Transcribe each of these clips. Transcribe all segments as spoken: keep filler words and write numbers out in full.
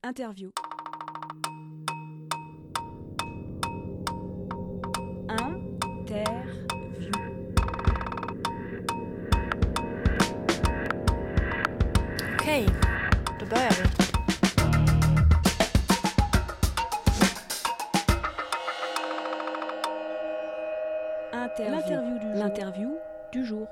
Interview. Interview. Okej, då börjar vi. Interview. L'interview du jour.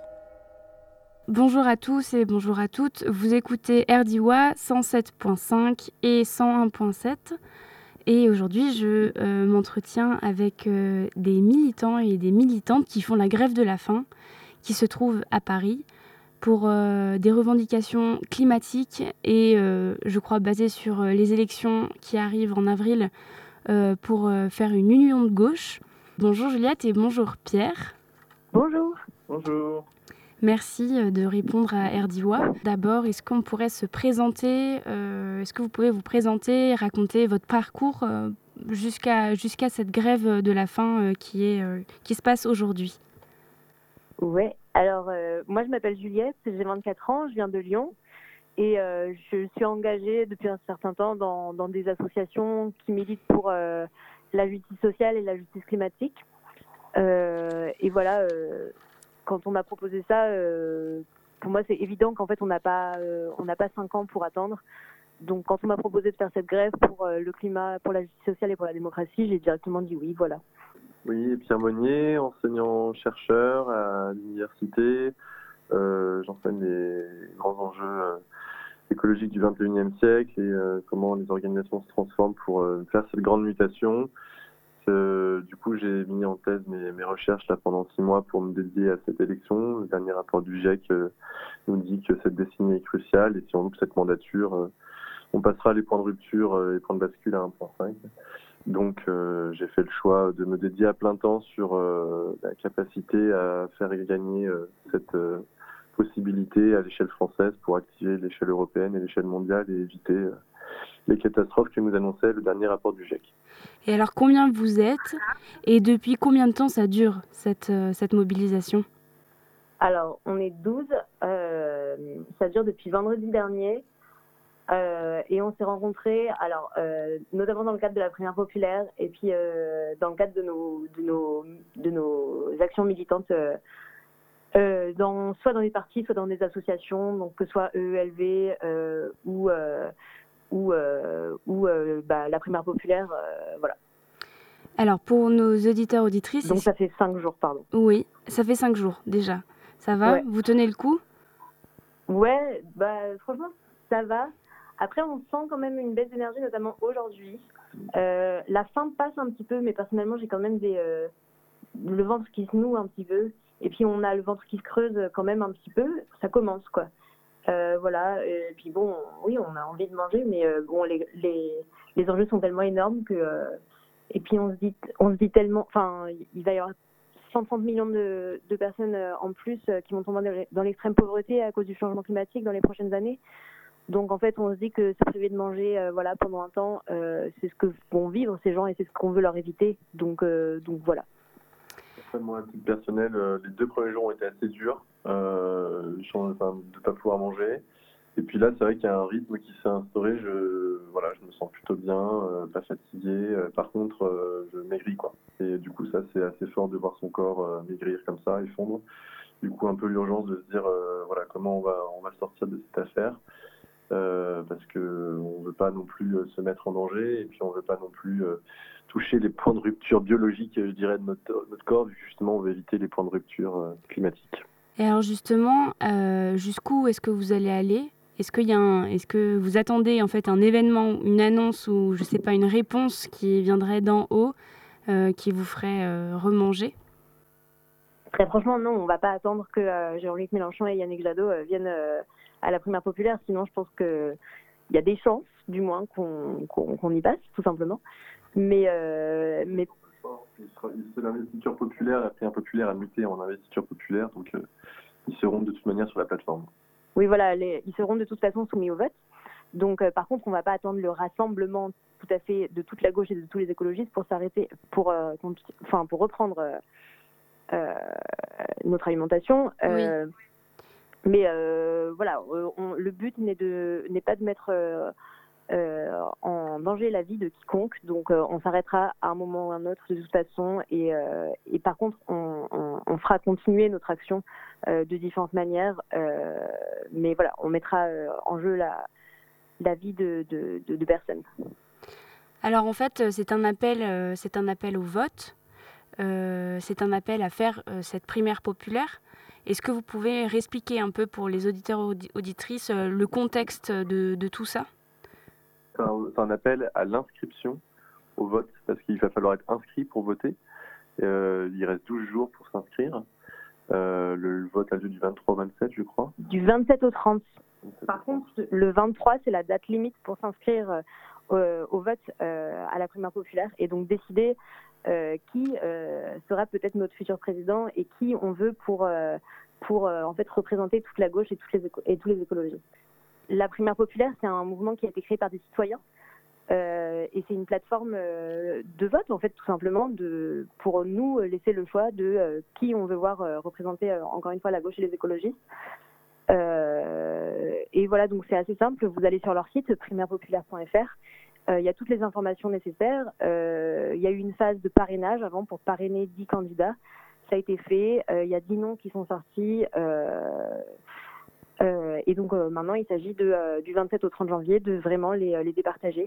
Bonjour à tous et bonjour à toutes. Vous écoutez R D I W A cent sept point cinq et cent un point sept. Et aujourd'hui, je euh, m'entretiens avec euh, des militants et des militantes qui font la grève de la faim, qui se trouvent à Paris, pour euh, des revendications climatiques et, euh, je crois, basées sur euh, les élections qui arrivent en avril euh, pour euh, faire une union de gauche. Bonjour Juliette et bonjour Pierre. Bonjour. Bonjour. Merci de répondre à R D I W A. D'abord, est-ce qu'on pourrait se présenter euh, Est-ce que vous pouvez vous présenter, raconter votre parcours euh, jusqu'à, jusqu'à cette grève de la faim euh, qui, est, euh, qui se passe aujourd'hui? Oui, alors euh, moi je m'appelle Juliette, j'ai vingt-quatre ans, je viens de Lyon et euh, je suis engagée depuis un certain temps dans, dans des associations qui militent pour euh, la justice sociale et la justice climatique. Euh, et voilà, euh, quand on m'a proposé ça, euh, pour moi c'est évident qu'en fait on n'a pas, euh, on n'a pas cinq ans pour attendre. Donc quand on m'a proposé de faire cette grève pour euh, le climat, pour la justice sociale et pour la démocratie, j'ai directement dit oui, voilà. Oui, Pierre Monnier, enseignant-chercheur à l'université. Euh, j'enseigne les grands enjeux euh, écologiques du vingt et unième siècle et euh, comment les organisations se transforment pour euh, faire cette grande mutation. Euh, du coup, j'ai mis en thèse mes, mes recherches là, pendant six mois pour me dédier à cette élection. Le dernier rapport du G I E C euh, nous dit que cette décennie est cruciale et si on loupe cette mandature, euh, on passera les points de rupture euh, et points de bascule à un virgule cinq. Donc euh, j'ai fait le choix de me dédier à plein temps sur euh, la capacité à faire gagner euh, cette euh, possibilité à l'échelle française pour activer l'échelle européenne et l'échelle mondiale et éviter euh, les catastrophes que nous annonçait le dernier rapport du G I E C. Et alors, combien vous êtes et depuis combien de temps ça dure, cette, euh, cette mobilisation? Alors, on est douze, euh, ça dure depuis vendredi dernier. Euh, et on s'est rencontrés, alors euh, notamment dans le cadre de la primaire populaire et puis euh, dans le cadre de nos de nos de nos actions militantes, euh, euh, dans soit dans des partis, soit dans des associations, donc que ce soit E E L V euh, ou euh, ou euh, ou euh, bah, la primaire populaire, euh, voilà. Alors pour nos auditeurs auditrices, donc ça fait cinq jours, pardon. Oui, ça fait cinq jours déjà. Ça va? Ouais. Vous tenez le coup? Ouais, bah franchement ça va. Après, on sent quand même une baisse d'énergie, notamment aujourd'hui. Euh, la faim passe un petit peu, mais personnellement, j'ai quand même des, euh, le ventre qui se noue un petit peu. Et puis, on a le ventre qui se creuse quand même un petit peu. Ça commence, quoi. Euh, voilà. Et puis, bon, oui, on a envie de manger, mais euh, bon, les, les, les enjeux sont tellement énormes que... Euh, et puis, on se dit, on se dit tellement... Enfin, il va y avoir cent trente millions de, de personnes en plus qui vont tomber dans l'extrême pauvreté à cause du changement climatique dans les prochaines années. Donc en fait, on se dit que se priver de manger, euh, voilà, pendant un temps, euh, c'est ce que vont vivre ces gens et c'est ce qu'on veut leur éviter. Donc, euh, donc voilà. Moi, à titre personnel, euh, les deux premiers jours ont été assez durs, euh, enfin, de ne pas pouvoir manger. Et puis là, c'est vrai qu'il y a un rythme qui s'est instauré. Je, voilà, je me sens plutôt bien, euh, pas fatigué. Euh, par contre, euh, je maigris, quoi. Et du coup, ça, c'est assez fort de voir son corps euh, maigrir comme ça, effondre. Du coup, un peu l'urgence de se dire, euh, voilà, comment on va, on va sortir de cette affaire. Euh, parce qu'on ne veut pas non plus euh, se mettre en danger et puis on ne veut pas non plus euh, toucher les points de rupture biologiques, je dirais, de notre, notre corps, vu que justement on veut éviter les points de rupture euh, climatiques. Et alors justement, euh, jusqu'où est-ce que vous allez aller? Est-ce qu'il y a un, est-ce que vous attendez en fait un événement, une annonce ou je sais pas, une réponse qui viendrait d'en haut, euh, qui vous ferait euh, remanger? Très franchement, non, on ne va pas attendre que euh, Jean-Luc Mélenchon et Yannick Jadot euh, viennent euh, à la primaire populaire. Sinon, je pense qu'il y a des chances, du moins, qu'on, qu'on, qu'on y passe, tout simplement. Mais, euh, mais... L'investiture populaire, la primaire populaire a muté en investiture populaire, donc euh, ils seront de toute manière sur la plateforme. Oui, voilà, les, ils seront de toute façon soumis au vote. Donc, euh, par contre, on ne va pas attendre le rassemblement tout à fait de toute la gauche et de tous les écologistes pour s'arrêter, pour, euh, enfin, pour reprendre euh, euh, notre alimentation. Euh, oui. Mais euh, voilà, on, le but n'est, de, n'est pas de mettre euh, euh, en, danger la vie de quiconque. Donc, euh, on s'arrêtera à un moment ou à un autre de toute façon. Et, euh, et par contre, on, on, on fera continuer notre action euh, de différentes manières. Euh, mais voilà, on mettra euh, en jeu la, la vie de, de, de, de personnes. Alors, en fait, c'est un appel, euh, c'est un appel au vote. Euh, c'est un appel à faire euh, cette primaire populaire. Est-ce que vous pouvez réexpliquer un peu pour les auditeurs et auditrices euh, le contexte de, de tout ça ? C'est un, c'est un appel à l'inscription au vote, parce qu'il va falloir être inscrit pour voter. Euh, il reste douze jours pour s'inscrire. Euh, le, le vote a lieu du vingt-trois au vingt-sept, je crois. Du vingt-sept au trente. Par contre, le vingt-trois, c'est la date limite pour s'inscrire euh, au vote euh, à la primaire populaire et donc décider euh, qui euh, sera peut-être notre futur président et qui on veut pour, euh, pour euh, en fait, représenter toute la gauche et, toutes les éco- et tous les écologistes. La primaire populaire, c'est un mouvement qui a été créé par des citoyens euh, et c'est une plateforme euh, de vote, en fait, tout simplement, de, pour nous laisser le choix de euh, qui on veut voir euh, représenter, euh, encore une fois, la gauche et les écologistes. Euh, et voilà, donc c'est assez simple. Vous allez sur leur site primaire populaire point f r. Il euh, y a toutes les informations nécessaires. Il euh, y a eu une phase de parrainage avant pour parrainer dix candidats. Ça a été fait. Il euh, y a dix noms qui sont sortis. Euh, euh, et donc euh, maintenant, il s'agit de, euh, du vingt-sept au trente janvier de vraiment les, les départager.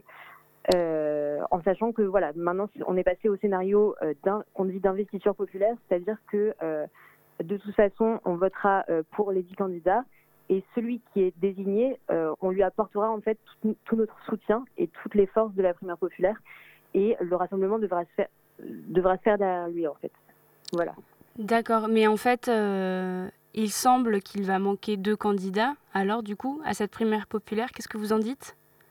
Euh, en sachant que voilà, maintenant on est passé au scénario euh, d'un, qu'on dit d'investiture populaire, c'est-à-dire que euh, de toute façon, on votera euh, pour les dix candidats et celui qui est désigné, euh, on lui apportera en fait tout, tout notre soutien et toutes les forces de la primaire populaire et le rassemblement devra se faire, devra se faire derrière lui en fait. Voilà. D'accord, mais en fait, euh, il semble qu'il va manquer deux candidats. Alors du coup, à cette primaire populaire, qu'est-ce que vous en dites ?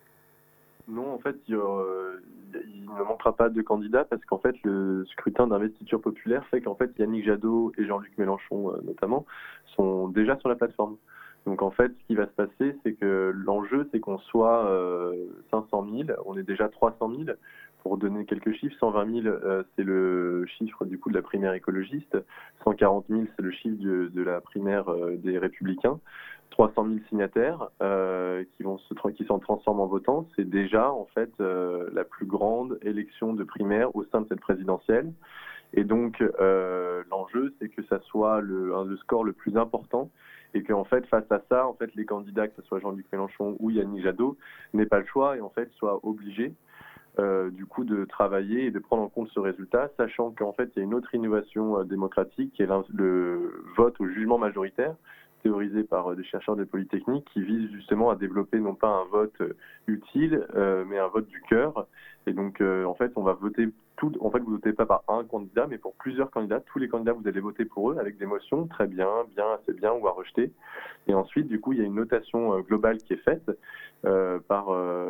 Non, en fait, il, euh, il ne manquera pas de candidats parce qu'en fait, le scrutin d'investiture populaire fait qu'en fait, Yannick Jadot et Jean-Luc Mélenchon, euh, notamment, sont déjà sur la plateforme. Donc, en fait, ce qui va se passer, c'est que l'enjeu, c'est qu'on soit euh, cinq cent mille. On est déjà trois cent mille. Pour donner quelques chiffres, cent vingt mille, euh, c'est le chiffre du coup de la primaire écologiste. cent quarante mille, c'est le chiffre de, de la primaire euh, des Républicains. trois cent mille signataires euh, qui vont se qui s'en transforment en votants. C'est déjà en fait euh, la plus grande élection de primaire au sein de cette présidentielle. Et donc euh, l'enjeu, c'est que ça soit le, un, le score le plus important et qu'en fait face à ça, en fait les candidats, que ce soit Jean-Luc Mélenchon ou Yannick Jadot, n'aient pas le choix et en fait soient obligés Euh, du coup de travailler et de prendre en compte ce résultat, sachant qu'en fait il y a une autre innovation euh, démocratique qui est le vote au jugement majoritaire, théorisé par euh, des chercheurs de Polytechnique, qui vise justement à développer non pas un vote euh, utile, euh, mais un vote du cœur. Et donc euh, en fait on va voter tout, en fait vous votez pas par un candidat, mais pour plusieurs candidats. Tous les candidats vous allez voter pour eux avec des motions, très bien, bien, assez bien ou à rejeter. Et ensuite du coup il y a une notation euh, globale qui est faite euh, par euh,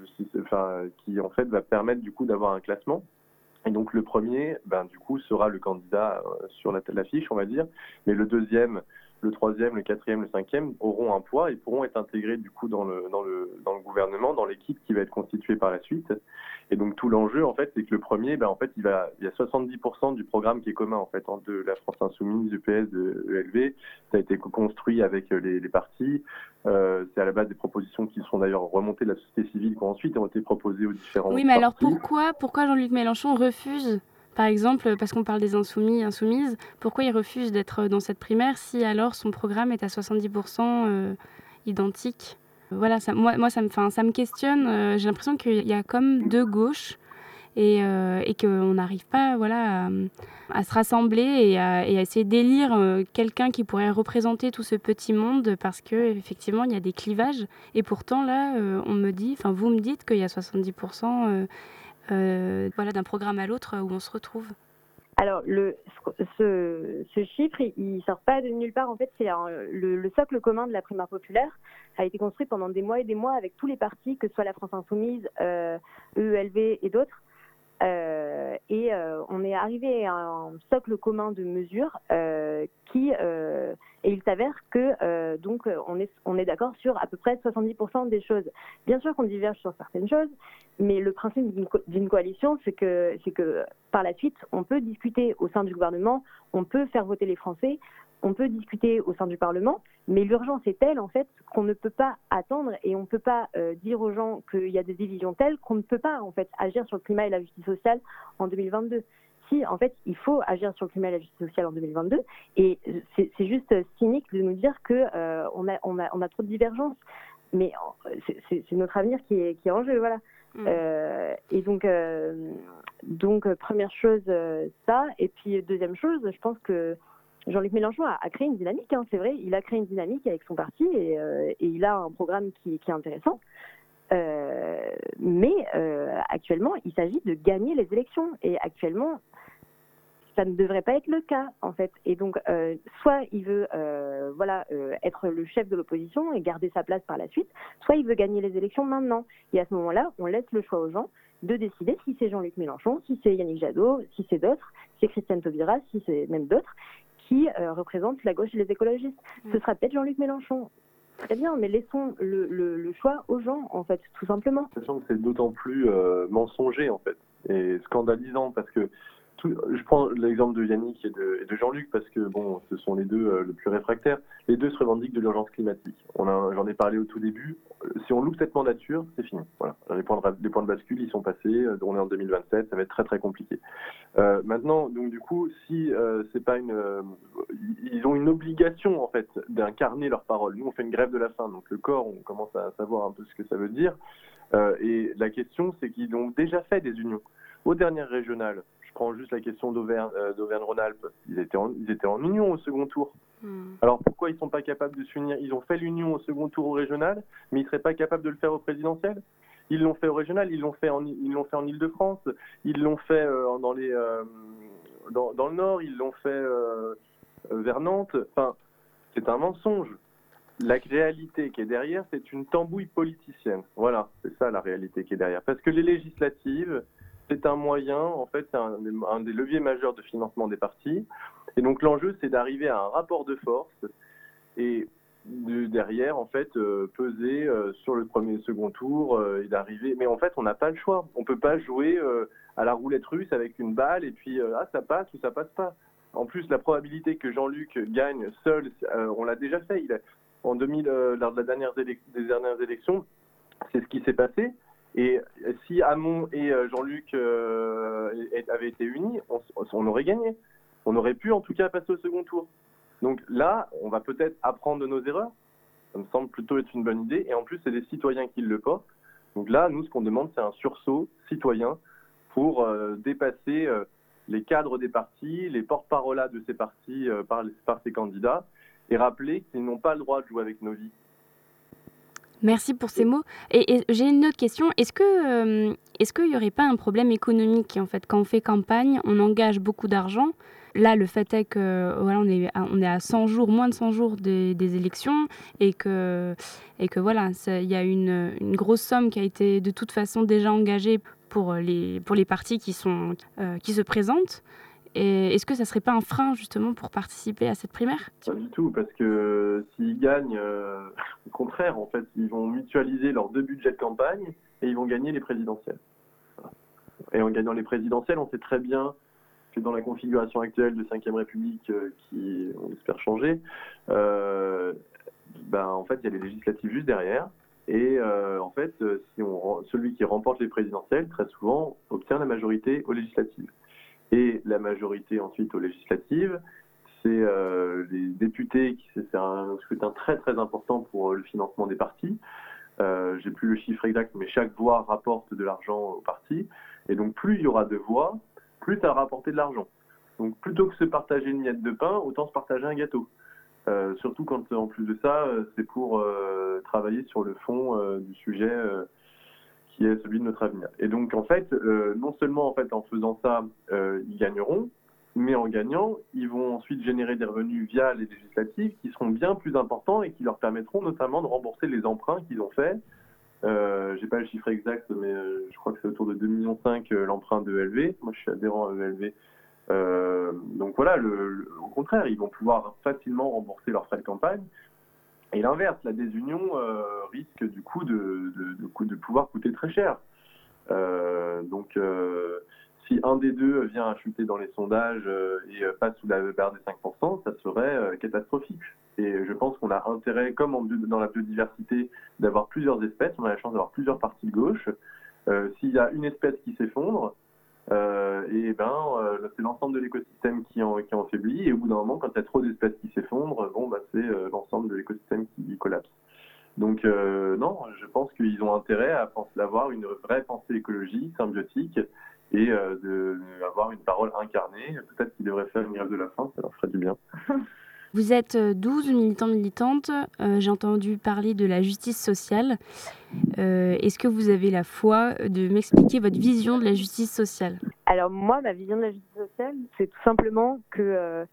enfin, qui en fait va permettre du coup d'avoir un classement. Et donc le premier, ben du coup sera le candidat euh, sur la l'affiche, on va dire, mais le deuxième, le troisième, le quatrième, le cinquième auront un poids et pourront être intégrés du coup dans le dans le dans le gouvernement, dans l'équipe qui va être constituée par la suite. Et donc tout l'enjeu en fait, c'est que le premier, ben en fait, il va il y a soixante-dix pour cent du programme qui est commun en fait entre de la France Insoumise, du P S, de E L V. Ça a été construit avec les, les partis. Euh, c'est à la base des propositions qui sont d'ailleurs remontées de la société civile qui ensuite ont été proposées aux différents Oui, mais alors partis. pourquoi pourquoi Jean-Luc Mélenchon refuse, par exemple, parce qu'on parle des insoumis, insoumises, pourquoi il refuse d'être dans cette primaire si alors son programme est à soixante-dix pour cent euh, identique ? Voilà, ça, moi, moi ça, me, ça me questionne. Euh, j'ai l'impression qu'il y a comme deux gauches et, euh, et qu'on n'arrive pas voilà, à, à se rassembler et à, et à essayer d'élire euh, quelqu'un qui pourrait représenter tout ce petit monde parce qu'effectivement, il y a des clivages. Et pourtant, là, euh, on me dit, enfin, vous me dites qu'il y a soixante-dix pour cent euh, euh, voilà, d'un programme à l'autre où on se retrouve. Alors, le, ce, ce chiffre, il ne sort pas de nulle part. En fait, c'est un, le, le socle commun de la primaire populaire a été construit pendant des mois et des mois avec tous les partis, que ce soit la France Insoumise, euh, E L V et d'autres. Euh, et euh, on est arrivé à un socle commun de mesures euh, qui, euh, et il s'avère que euh, donc on est on est d'accord sur à peu près soixante-dix pour cent des choses. Bien sûr qu'on diverge sur certaines choses, mais le principe d'une, co- d'une coalition, c'est que c'est que par la suite, on peut discuter au sein du gouvernement, on peut faire voter les Français, on peut discuter au sein du Parlement, mais l'urgence est telle, en fait, qu'on ne peut pas attendre et on ne peut pas euh, dire aux gens qu'il y a des divisions telles qu'on ne peut pas, en fait, agir sur le climat et la justice sociale en deux mille vingt-deux. Si, en fait, il faut agir sur le climat et la justice sociale en deux mille vingt-deux, et c'est, c'est juste cynique de nous dire qu'on euh, a, on a, on a trop de divergences, mais c'est, c'est, c'est notre avenir qui est, qui est en jeu, voilà. Mmh. Euh, et donc, euh, donc, première chose, euh, ça, et puis deuxième chose, je pense que Jean-Luc Mélenchon a, a créé une dynamique, hein, c'est vrai, il a créé une dynamique avec son parti et, euh, et il a un programme qui, qui est intéressant. Euh, mais euh, actuellement, il s'agit de gagner les élections. Et actuellement, ça ne devrait pas être le cas, en fait. Et donc, euh, soit il veut euh, voilà, euh, être le chef de l'opposition et garder sa place par la suite, soit il veut gagner les élections maintenant. Et à ce moment-là, on laisse le choix aux gens de décider si c'est Jean-Luc Mélenchon, si c'est Yannick Jadot, si c'est d'autres, si c'est Christiane Taubira, si c'est même d'autres, qui euh, représentent la gauche et les écologistes. Ce sera peut-être Jean-Luc Mélenchon. Très bien, mais laissons le, le, le choix aux gens, en fait, tout simplement. Sachant que c'est d'autant plus euh, mensonger, en fait, et scandalisant, parce que tout, je prends l'exemple de Yannick et de, et de Jean-Luc, parce que, bon, ce sont les deux euh, le plus réfractaires. Les deux se revendiquent de l'urgence climatique. On a, j'en ai parlé au tout début. Si on loupe cette mandature, c'est fini. Voilà. Les points de, les points de bascule, ils sont passés. On est en deux mille vingt-sept, ça va être très, très compliqué. Euh, maintenant, donc, du coup, si euh, c'est pas une... Euh, ils ont une obligation, en fait, d'incarner leurs paroles. Nous, on fait une grève de la faim, donc le corps, on commence à savoir un peu ce que ça veut dire. Euh, et la question, c'est qu'ils ont déjà fait des unions. Aux dernières régionales, je prends juste la question d'Auvergne, euh, d'Auvergne-Rhône-Alpes, ils étaient, en, ils étaient en union au second tour. Mmh. Alors pourquoi ils ne sont pas capables de s'unir? Ils ont fait l'union au second tour au régional, mais ils ne seraient pas capables de le faire au présidentiel? Ils l'ont fait au régional, ils l'ont fait en, ils l'ont fait en Île-de-France, ils l'ont fait euh, dans, les, euh, dans, dans le Nord, ils l'ont fait euh, vers Nantes. Enfin, c'est un mensonge. La réalité qui est derrière, c'est une tambouille politicienne. Voilà, c'est ça la réalité qui est derrière. Parce que les législatives, c'est un moyen, en fait, c'est un, un des leviers majeurs de financement des partis. Et donc l'enjeu, c'est d'arriver à un rapport de force et de, derrière, en fait, euh, peser euh, sur le premier et second tour euh, et d'arriver. Mais en fait, on n'a pas le choix. On ne peut pas jouer euh, à la roulette russe avec une balle et puis euh, ah ça passe ou ça passe pas. En plus, la probabilité que Jean-Luc gagne seul, euh, on l'a déjà fait. Il a, en deux mille, euh, lors de la dernière élec- des dernières élections, c'est ce qui s'est passé. Et si Hamon et euh, Jean-Luc euh, avaient été unis, on, on aurait gagné. On aurait pu, en tout cas, passer au second tour. Donc là, on va peut-être apprendre de nos erreurs. Ça me semble plutôt être une bonne idée. Et en plus, c'est des citoyens qui le portent. Donc là, nous, ce qu'on demande, c'est un sursaut citoyen pour euh, dépasser euh, les cadres des partis, les porte-parole de ces partis euh, par, par ces candidats, et rappeler qu'ils n'ont pas le droit de jouer avec nos vies. Merci pour ces mots. Et, et j'ai une autre question. Est-ce que, euh, est-ce qu'il n'y aurait pas un problème économique en fait, quand on fait campagne, on engage beaucoup d'argent. Là, le fait est que voilà, on est à, on est à cent jours, moins de cent jours des, des élections, et que et que voilà, il y a une, une grosse somme qui a été de toute façon déjà engagée pour les pour les partis qui sont euh, qui se présentent. Et est-ce que ça ne serait pas un frein, justement, pour participer à cette primaire? Pas du tout, parce que s'ils gagnent, euh, au contraire, en fait, ils vont mutualiser leurs deux budgets de campagne et ils vont gagner les présidentielles. Voilà. Et en gagnant les présidentielles, on sait très bien que dans la configuration actuelle de cinquième République, euh, qui, on espère changer, euh, ben, en fait, il y a les législatives juste derrière. Et euh, en fait, si on, celui qui remporte les présidentielles, très souvent, obtient la majorité aux législatives. Et la majorité ensuite aux législatives, c'est euh, les députés, qui, c'est un scrutin très très important pour le financement des partis. Euh, j'ai plus le chiffre exact, mais chaque voix rapporte de l'argent aux partis. Et donc plus il y aura de voix, plus ça va rapporter de l'argent. Donc plutôt que se partager une miette de pain, autant se partager un gâteau. Euh, surtout quand en plus de ça, c'est pour euh, travailler sur le fond euh, du sujet euh, qui est celui de notre avenir. Et donc, en fait, euh, non seulement en, fait, en faisant ça, euh, ils gagneront, mais en gagnant, ils vont ensuite générer des revenus via les législatives qui seront bien plus importants et qui leur permettront notamment de rembourser les emprunts qu'ils ont faits. Euh, j'ai pas le chiffre exact, mais euh, je crois que c'est autour de deux virgule cinq millions euh, l'emprunt de E L V. Moi, je suis adhérent à E L V. Euh, donc voilà, le, le, au contraire, ils vont pouvoir facilement rembourser leurs frais de campagne. Et l'inverse, la désunion euh, risque du coup de, de, de, de pouvoir coûter très cher. Euh, donc, euh, si un des deux vient à chuter dans les sondages euh, et euh, passe sous la barre des cinq pour cent, ça serait euh, catastrophique. Et je pense qu'on a intérêt, comme en, dans la biodiversité, d'avoir plusieurs espèces. On a la chance d'avoir plusieurs partis de gauche. Euh, s'il y a une espèce qui s'effondre, euh, et ben, euh, c'est l'ensemble de l'écosystème qui en, qui en faiblit. Et au bout d'un moment, quand il y a trop d'espèces qui s'effondrent, bon, bah, c'est euh, l'ensemble de l'écosystème qui collapse. Donc euh, non, je pense qu'ils ont intérêt à avoir une vraie pensée écologique, symbiotique, et euh, de, d'avoir une parole incarnée. Peut-être qu'ils devraient faire une grève de la faim, ça leur ferait du bien. Vous êtes douze militants militantes. Euh, j'ai entendu parler de la justice sociale. Euh, est-ce que vous avez la foi de m'expliquer votre vision de la justice sociale ? Alors moi, ma vision de la justice sociale, c'est tout simplement que euh,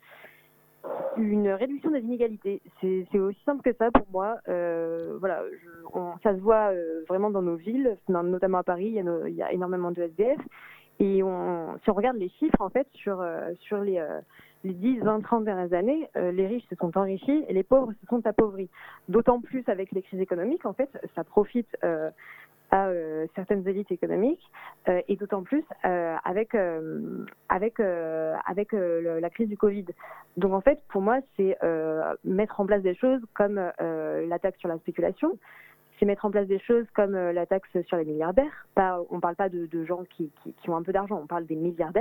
une réduction des inégalités. C'est, c'est aussi simple que ça pour moi. Euh, voilà, je, on, ça se voit euh, vraiment dans nos villes, notamment à Paris, il y a, no, il y a énormément de S D F. Et on, si on regarde les chiffres, en fait, sur, euh, sur les, euh, les dix, vingt, trente dernières années, euh, les riches se sont enrichis et les pauvres se sont appauvris. D'autant plus avec les crises économiques, en fait, ça profite euh, à euh, certaines élites économiques euh, et d'autant plus euh, avec, euh, avec, euh, avec euh, le, la crise du Covid. Donc, en fait, pour moi, c'est euh, mettre en place des choses comme euh, la taxe sur la spéculation, c'est mettre en place des choses comme euh, la taxe sur les milliardaires. Pas, on ne parle pas de, de gens qui, qui, qui ont un peu d'argent, on parle des milliardaires.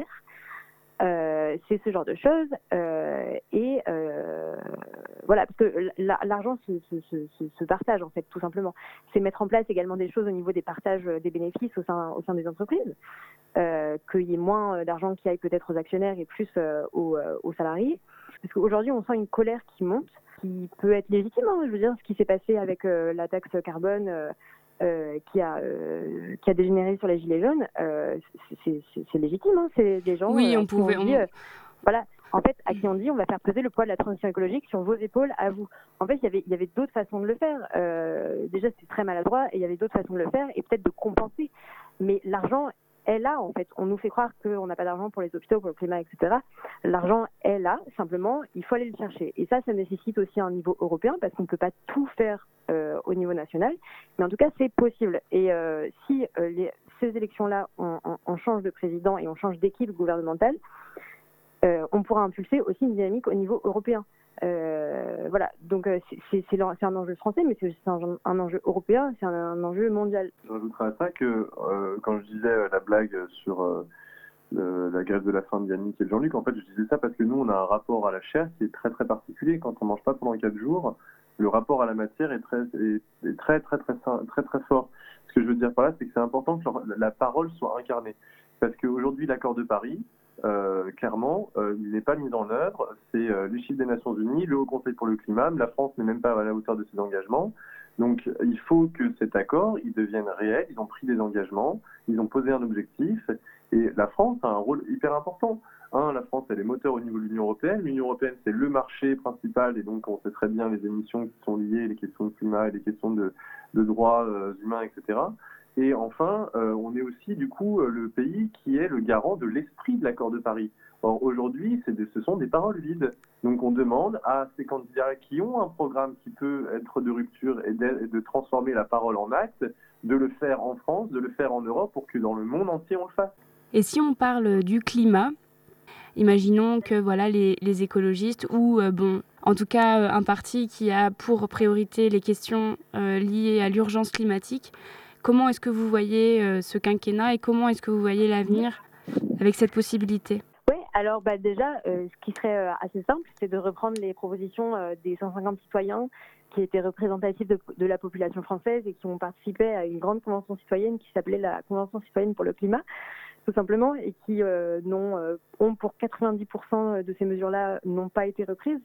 Euh, c'est ce genre de choses. Euh, et euh, voilà, parce que la, l'argent se, se, se, se partage, en fait, tout simplement. C'est mettre en place également des choses au niveau des partages des bénéfices au sein, au sein des entreprises. Euh, qu'il y ait moins d'argent qui aille peut-être aux actionnaires et plus euh, aux, euh, aux salariés. Parce qu'aujourd'hui, on sent une colère qui monte, qui peut être légitime. Hein, je veux dire, ce qui s'est passé avec euh, la taxe carbone euh, euh, qui, a, euh, qui a dégénéré sur les gilets jaunes, euh, c'est, c'est, c'est légitime. Hein, c'est des gens oui, euh, on qui pouvait, ont dit, on... euh, voilà, en fait, à qui on dit on va faire peser le poids de la transition écologique sur vos épaules à vous. En fait, il y avait, il y avait d'autres façons de le faire. Euh, déjà, c'est très maladroit et il y avait d'autres façons de le faire et peut-être de compenser. Mais l'argent est là, en fait. On nous fait croire qu'on n'a pas d'argent pour les hôpitaux, pour le climat, et cetera. L'argent est là, simplement, il faut aller le chercher. Et ça, ça nécessite aussi un niveau européen, parce qu'on ne peut pas tout faire euh, au niveau national. Mais en tout cas, c'est possible. Et euh, si euh, les, ces élections-là, on, on, on change de président et on change d'équipe gouvernementale, euh, on pourra impulser aussi une dynamique au niveau européen. Euh, voilà, donc euh, c'est, c'est, c'est, c'est un enjeu français, mais c'est aussi un, un enjeu européen, c'est un, un enjeu mondial. Je rajouterais à ça que euh, quand je disais euh, la blague sur euh, le, la grève de la faim de Yannick et de Jean-Luc, en fait je disais ça parce que nous on a un rapport à la chair qui est très très particulier. Quand on mange pas pendant quatre jours, le rapport à la matière est très est, est très, très, très, très, très très fort. Ce que je veux dire par là, c'est que c'est important que la, la parole soit incarnée. Parce qu'aujourd'hui, l'accord de Paris, Euh, clairement, euh, il n'est pas mis en œuvre. C'est euh, les chiffres des Nations Unies, le Haut Conseil pour le climat. La France n'est même pas à la hauteur de ses engagements. Donc, il faut que cet accord, il devienne réel. Ils ont pris des engagements, ils ont posé un objectif. Et la France a un rôle hyper important. Un, la France, elle est moteur au niveau de l'Union européenne. L'Union européenne, c'est le marché principal. Et donc, on sait très bien les émissions qui sont liées, les questions de climat et les questions de, de droits euh, humains, et cetera. Et enfin, euh, on est aussi du coup euh, le pays qui est le garant de l'esprit de l'accord de Paris. Or aujourd'hui, c'est des, ce sont des paroles vides. Donc on demande à ces candidats qui ont un programme qui peut être de rupture et de, et de transformer la parole en acte, de le faire en France, de le faire en Europe pour que dans le monde entier on le fasse. Et si on parle du climat, imaginons que voilà les, les écologistes ou euh, bon, en tout cas euh, un parti qui a pour priorité les questions euh, liées à l'urgence climatique. Comment est-ce que vous voyez euh, ce quinquennat et comment est-ce que vous voyez l'avenir avec cette possibilité ? Oui, alors bah, déjà, euh, ce qui serait euh, assez simple, c'est de reprendre les propositions euh, des cent cinquante citoyens qui étaient représentatifs de, de la population française et qui ont participé à une grande convention citoyenne qui s'appelait la Convention citoyenne pour le climat, tout simplement, et qui euh, n'ont, euh, ont pour quatre-vingt-dix pour cent de ces mesures-là n'ont pas été reprises.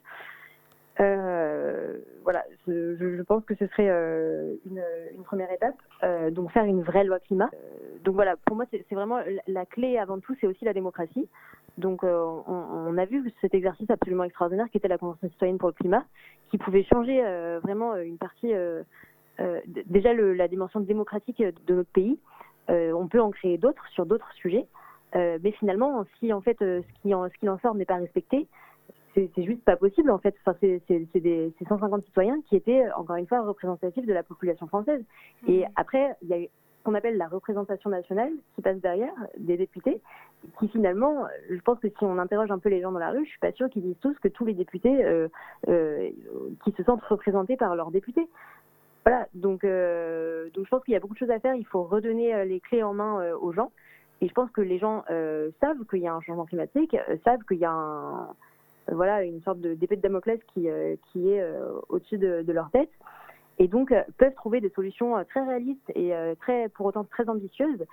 Euh, voilà, je, je pense que ce serait euh, une, une première étape, euh, donc faire une vraie loi climat. Euh, donc voilà, pour moi c'est, c'est vraiment la, la clé avant tout, c'est aussi la démocratie. Donc euh, on, on a vu cet exercice absolument extraordinaire qui était la Convention citoyenne pour le climat, qui pouvait changer euh, vraiment une partie, euh, euh, d- déjà le, la dimension démocratique de notre pays. Euh, on peut en créer d'autres sur d'autres sujets, euh, mais finalement si en fait euh, ce qui en, ce qui en sort n'est pas respecté, C'est, c'est juste pas possible en fait. Enfin, c'est, c'est, c'est, des, c'est cent cinquante citoyens qui étaient encore une fois représentatifs de la population française. Et après, il y a qu'on appelle la représentation nationale qui passe derrière, des députés, qui finalement, je pense que si on interroge un peu les gens dans la rue, je suis pas sûre qu'ils disent tous que tous les députés euh, euh, qui se sentent représentés par leurs députés. Voilà, donc, euh, donc je pense qu'il y a beaucoup de choses à faire, il faut redonner euh, les clés en main euh, aux gens, et je pense que les gens euh, savent qu'il y a un changement climatique, euh, savent qu'il y a un, euh, voilà, une sorte de, d'épée de Damoclès qui, euh, qui est euh, au-dessus de, de leur tête, et donc euh, peuvent trouver des solutions euh, très réalistes et euh, très, pour autant très ambitieuses.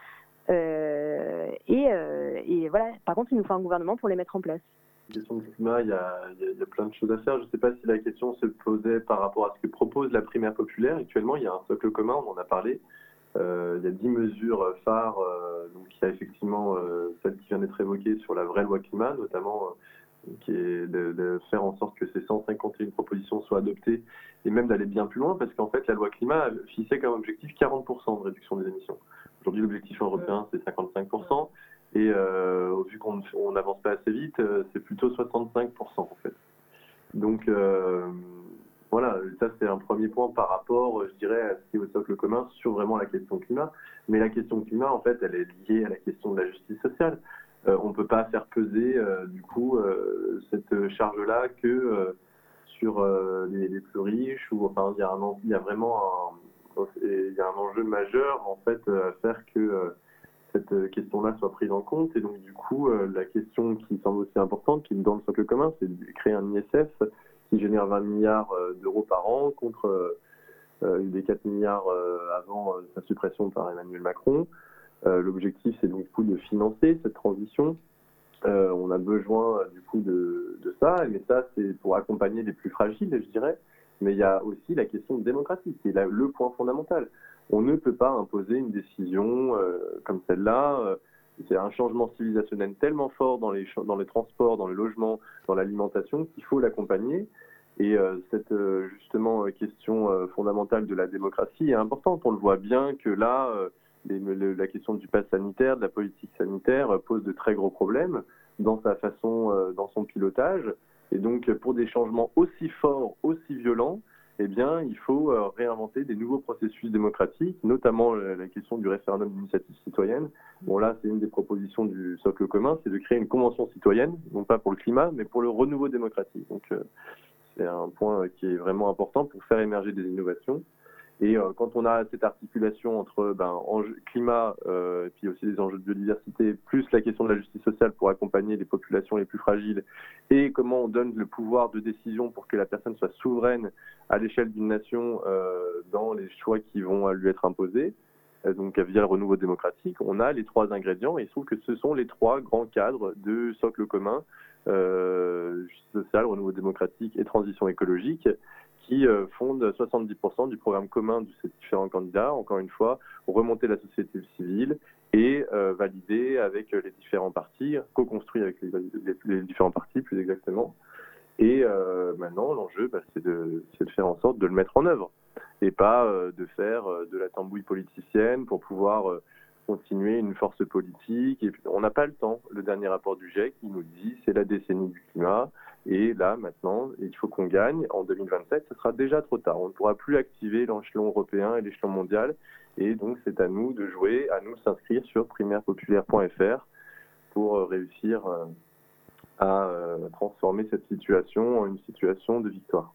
Euh, et, euh, et voilà, par contre, il nous faut un gouvernement pour les mettre en place. La question du climat, il y, a, il, y a, il y a plein de choses à faire. Je ne sais pas si la question se posait par rapport à ce que propose la primaire populaire. Actuellement, il y a un socle commun, on en a parlé. Euh, il y a dix mesures phares. Euh, donc, il y a effectivement euh, celle qui vient d'être évoquée sur la vraie loi climat, notamment euh, qui est de, de faire en sorte que ces cent cinquante et une propositions soient adoptées et même d'aller bien plus loin, parce qu'en fait, la loi climat fixait comme objectif quarante pour cent de réduction des émissions. Aujourd'hui, l'objectif européen, c'est cinquante-cinq pour cent. Et euh, vu qu'on n'avance pas assez vite, euh, c'est plutôt soixante-cinq pour cent en fait. Donc euh, voilà, ça c'est un premier point par rapport, je dirais, à ce qui est au socle commun sur vraiment la question climat. Mais la question climat, en fait, elle est liée à la question de la justice sociale. Euh, on ne peut pas faire peser euh, du coup euh, cette charge-là que euh, sur euh, les, les plus riches. Ou enfin, il y a un, il y a vraiment un, il y a un enjeu majeur en fait à faire que euh, cette question-là soit prise en compte. Et donc, du coup, euh, la question qui semble aussi importante, qui est dans le socle commun, c'est de créer un I S F qui génère vingt milliards d'euros par an contre euh, des quatre milliards euh, avant euh, sa suppression par Emmanuel Macron. Euh, l'objectif, c'est donc, du coup, de financer cette transition. Euh, on a besoin, du coup, de, de ça. Mais ça, c'est pour accompagner les plus fragiles, je dirais. Mais il y a aussi la question démocratique, qui est là, le point fondamental. On ne peut pas imposer une décision euh, comme celle-là. Euh, c'est un changement civilisationnel tellement fort dans les, dans les transports, dans le logement, dans l'alimentation, qu'il faut l'accompagner. Et euh, cette euh, justement question euh, fondamentale de la démocratie est importante. On le voit bien que là, euh, les, le, la question du pass sanitaire, de la politique sanitaire, euh, pose de très gros problèmes dans sa façon, euh, dans son pilotage. Et donc, pour des changements aussi forts, aussi violents, eh bien, il faut euh, réinventer des nouveaux processus démocratiques, notamment euh, la question du référendum d'initiative citoyenne. Bon, là, c'est une des propositions du socle commun, c'est de créer une convention citoyenne, non pas pour le climat, mais pour le renouveau démocratique. Donc, euh, c'est un point euh, qui est vraiment important pour faire émerger des innovations. Et euh, quand on a cette articulation entre ben, enjeux, climat euh, et puis aussi les enjeux de biodiversité, plus la question de la justice sociale pour accompagner les populations les plus fragiles, et comment on donne le pouvoir de décision pour que la personne soit souveraine à l'échelle d'une nation euh, dans les choix qui vont lui être imposés, euh, donc via le renouveau démocratique, on a les trois ingrédients, et il se trouve que ce sont les trois grands cadres de socle commun, euh, justice sociale, renouveau démocratique et transition écologique, qui euh, fonde soixante-dix pour cent du programme commun de ces différents candidats, encore une fois, remonter la société civile et euh, valider avec les différents partis, co-construire avec les, les, les différents partis plus exactement. Et euh, maintenant, l'enjeu, bah, c'est, de, c'est de faire en sorte de le mettre en œuvre et pas euh, de faire euh, de la tambouille politicienne pour pouvoir euh, continuer une force politique. Et puis, on n'a pas le temps. Le dernier rapport du G I E C, il nous dit c'est la décennie du climat. Et là, maintenant, il faut qu'on gagne. En deux mille vingt-sept, ce sera déjà trop tard. On ne pourra plus activer l'échelon européen et l'échelon mondial. Et donc, c'est à nous de jouer, à nous de s'inscrire sur primaire populaire point f r pour réussir à transformer cette situation en une situation de victoire.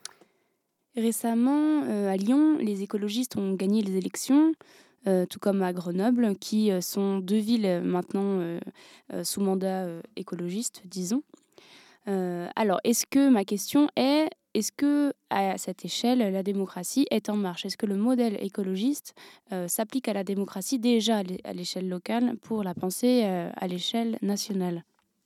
Récemment, euh, à Lyon, les écologistes ont gagné les élections, euh, tout comme à Grenoble, qui euh, sont deux villes maintenant euh, euh, sous mandat euh, écologiste, disons. Euh, alors, est-ce que, ma question est, est-ce que à cette échelle, la démocratie est en marche ? Est-ce que le modèle écologiste euh, s'applique à la démocratie déjà à l'échelle locale pour la penser euh, à l'échelle nationale ?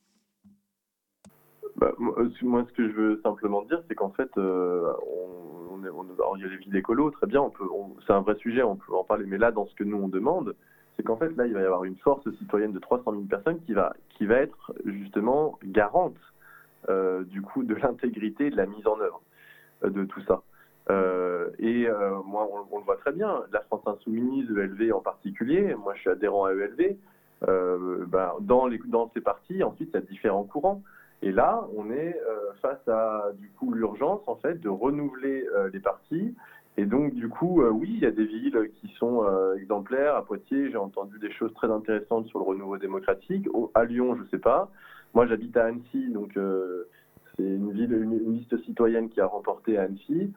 Bah, moi, ce que je veux simplement dire, c'est qu'en fait, euh, on, on est, on, alors, il y a les villes écolos, très bien, on peut, on, c'est un vrai sujet, on peut en parler, mais là, dans ce que nous, on demande, c'est qu'en fait, là, il va y avoir une force citoyenne de trois cent mille personnes qui va, qui va être justement garante Euh, du coup de l'intégrité et de la mise en œuvre euh, de tout ça. Euh, et euh, moi, on, on le voit très bien, la France Insoumise, E L V en particulier, moi je suis adhérent à E L V, euh, ben, dans, les, dans ces partis, ensuite il y a différents courants. Et là, on est euh, face à du coup l'urgence en fait de renouveler euh, les partis Et donc, du coup, euh, oui, il y a des villes qui sont euh, exemplaires. À Poitiers, j'ai entendu des choses très intéressantes sur le renouveau démocratique. Au, à Lyon, je ne sais pas. Moi, j'habite à Annecy, donc euh, c'est une ville, une, une liste citoyenne qui a remporté à Annecy,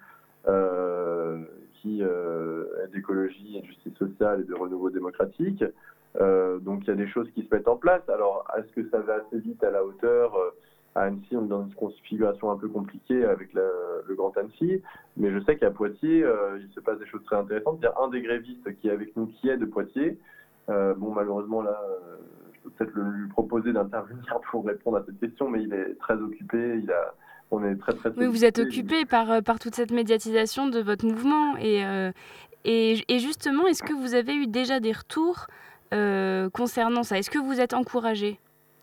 euh, qui euh, est d'écologie et de justice sociale et de renouveau démocratique. Euh, donc, il y a des choses qui se mettent en place. Alors, est-ce que ça va assez vite à la hauteur ? À Annecy, on est dans une configuration un peu compliquée avec la, le Grand Annecy, mais je sais qu'à Poitiers, euh, il se passe des choses très intéressantes. Il y a un des grévistes qui est avec nous, qui est de Poitiers. Euh, bon, malheureusement, là, euh, je peux peut-être le, lui proposer d'intervenir pour répondre à cette question, mais il est très occupé. Il a, on est très, très Oui, vous êtes occupé par, par toute cette médiatisation de votre mouvement. Et, euh, et, et justement, est-ce que vous avez eu déjà des retours euh, concernant ça ? Est-ce que vous êtes encouragé ?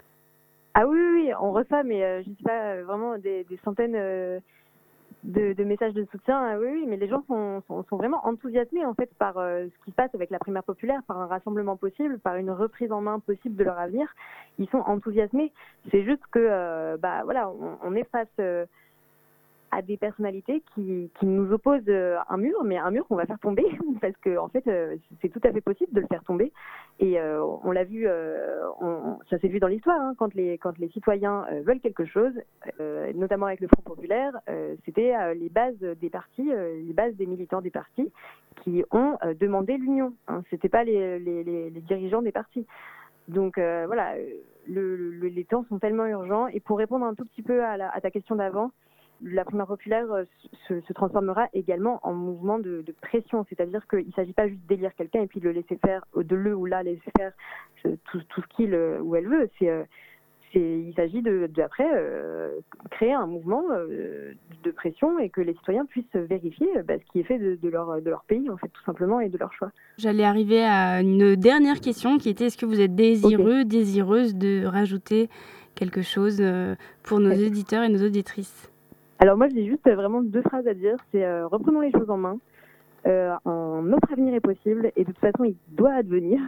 Ah oui, oui, oui, on reçoit, mais euh, je ne sais pas, euh, vraiment des, des centaines euh, de, de messages de soutien. Euh, oui, oui, mais les gens sont, sont, sont vraiment enthousiasmés en fait par euh, ce qui se passe avec la primaire populaire, par un rassemblement possible, par une reprise en main possible de leur avenir. Ils sont enthousiasmés. C'est juste que, euh, bah voilà, on, on est face euh, à des personnalités qui, qui nous opposent un mur, mais un mur qu'on va faire tomber, parce que en fait, euh, c'est tout à fait possible de le faire tomber. Et euh, on l'a vu, euh, on, ça s'est vu dans l'histoire, hein, quand les quand les citoyens euh, veulent quelque chose, euh, notamment avec le Front populaire, euh, c'était euh, les bases des partis, euh, les bases des militants des partis qui ont euh, demandé l'union. Hein, c'était pas les, les, les, les dirigeants des partis. Donc euh, voilà, le, le, les temps sont tellement urgents. Et pour répondre un tout petit peu à, la, à ta question d'avant, la primaire populaire se, se transformera également en mouvement de, de pression, c'est-à-dire qu'il ne s'agit pas juste d'élire quelqu'un et puis de le laisser faire, de le ou la laisser faire tout, tout ce qu'il ou elle veut. C'est, c'est, il s'agit de, de après euh, créer un mouvement euh, de pression et que les citoyens puissent vérifier bah, ce qui est fait de, de, leur, de leur pays, en fait, tout simplement, et de leur choix. J'allais arriver à une dernière question qui était: est-ce que vous êtes désireux, okay. désireuse de rajouter quelque chose pour nos okay. auditeurs et nos auditrices? Alors moi, j'ai juste vraiment deux phrases à dire. C'est euh, reprenons les choses en main. Euh, un autre avenir est possible et de toute façon, il doit advenir.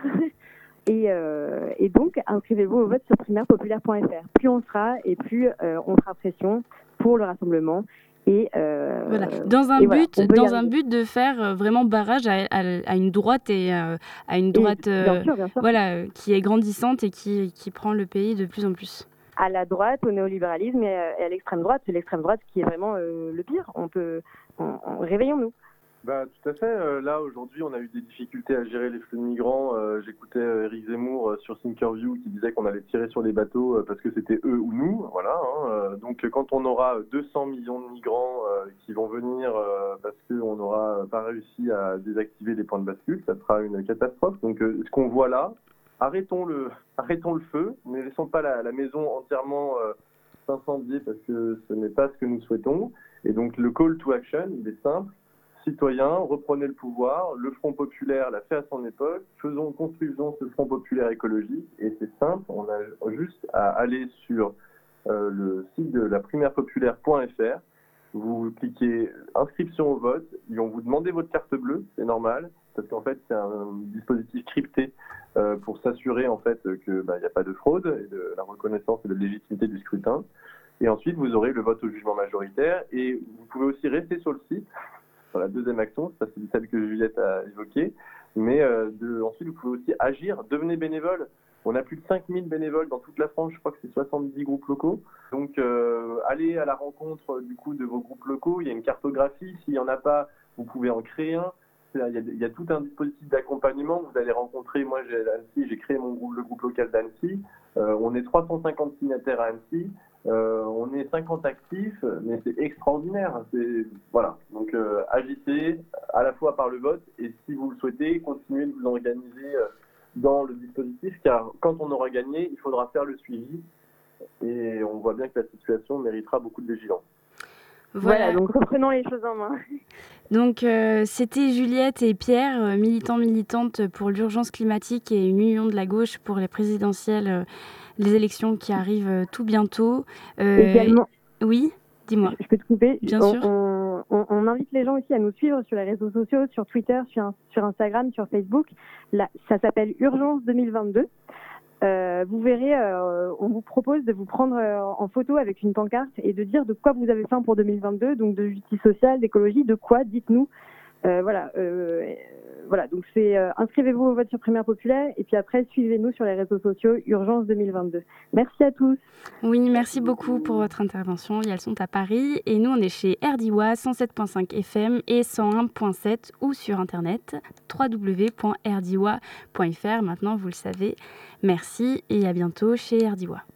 et, euh, et donc, inscrivez-vous au vote sur primaire populaire point f r. Plus on sera et plus euh, on fera pression pour le rassemblement. Et euh, voilà. Dans un but, voilà, dans un but de faire vraiment barrage à, à, à une droite et à, à une droite, et, bien sûr, bien sûr. voilà, qui est grandissante et qui, qui prend le pays de plus en plus. À la droite, au néolibéralisme et à l'extrême droite. C'est l'extrême droite qui est vraiment euh, le pire. On peut, on, on, réveillons-nous. Bah, tout à fait. Euh, là, aujourd'hui, on a eu des difficultés à gérer les flux de migrants. Euh, j'écoutais euh, Éric Zemmour euh, sur Thinkerview qui disait qu'on allait tirer sur les bateaux euh, parce que c'était eux ou nous. Voilà. Hein. Euh, donc, quand on aura deux cents millions de migrants euh, qui vont venir euh, parce qu'on n'aura pas réussi à désactiver les points de bascule, ça sera une catastrophe. Donc, euh, ce qu'on voit là, arrêtons le, arrêtons le feu, ne laissons pas la, la maison entièrement euh, s'incendier parce que ce n'est pas ce que nous souhaitons. Et donc le call to action, il est simple. Citoyens, reprenez le pouvoir. Le Front populaire l'a fait à son époque. Faisons, construisons ce Front populaire écologique. Et c'est simple, on a juste à aller sur euh, le site de la primaire populaire point f r. Vous cliquez inscription au vote. Ils vont vous demander votre carte bleue, c'est normal. Parce qu'en fait, c'est un dispositif crypté euh, pour s'assurer en fait que bah, y a pas de fraude et de la reconnaissance et de la légitimité du scrutin. Et ensuite, vous aurez le vote au jugement majoritaire. Et vous pouvez aussi rester sur le site, sur la deuxième action, ça c'est celle que Juliette a évoquée. Mais euh, de, ensuite, vous pouvez aussi agir, devenez bénévole. On a plus de cinq mille bénévoles dans toute la France, je crois que c'est soixante-dix groupes locaux. Donc, euh, allez à la rencontre du coup de vos groupes locaux. Il y a une cartographie, s'il n'y en a pas, vous pouvez en créer un. Il y, a, il y a tout un dispositif d'accompagnement. Vous allez rencontrer, moi j'ai, à Annecy, j'ai créé mon groupe, le groupe local d'Annecy. Euh, on est trois cent cinquante signataires à Annecy. Euh, on est cinquante actifs, mais c'est extraordinaire. C'est, voilà. Donc euh, agissez à la fois par le vote et si vous le souhaitez, continuez de vous organiser dans le dispositif car quand on aura gagné, il faudra faire le suivi et on voit bien que la situation méritera beaucoup de vigilance. Voilà, voilà, donc reprenons les choses en main. Donc euh, c'était Juliette et Pierre, euh, militants militantes pour l'urgence climatique et une union de la gauche pour les présidentielles, euh, les élections qui arrivent euh, tout bientôt. Euh, Également. Oui, dis-moi. Je peux te couper. Bien on, sûr. On, on, on invite les gens aussi à nous suivre sur les réseaux sociaux, sur Twitter, sur, sur Instagram, sur Facebook. Là, ça s'appelle Urgence deux mille vingt-deux. Euh, vous verrez, euh, on vous propose de vous prendre euh, en photo avec une pancarte et de dire de quoi vous avez faim pour deux mille vingt-deux, donc de justice sociale, d'écologie, de quoi, dites-nous. Euh, voilà, euh, voilà, donc c'est euh, inscrivez-vous au vote sur Primaire Populaire et puis après suivez-nous sur les réseaux sociaux Urgence deux mille vingt-deux. Merci à tous. Oui, merci beaucoup pour votre intervention. Elles sont à Paris et nous on est chez R D I W A cent sept virgule cinq F M et cent un virgule sept ou sur internet w w w point r d i w a point f r. Maintenant vous le savez. Merci et à bientôt chez R D I W A.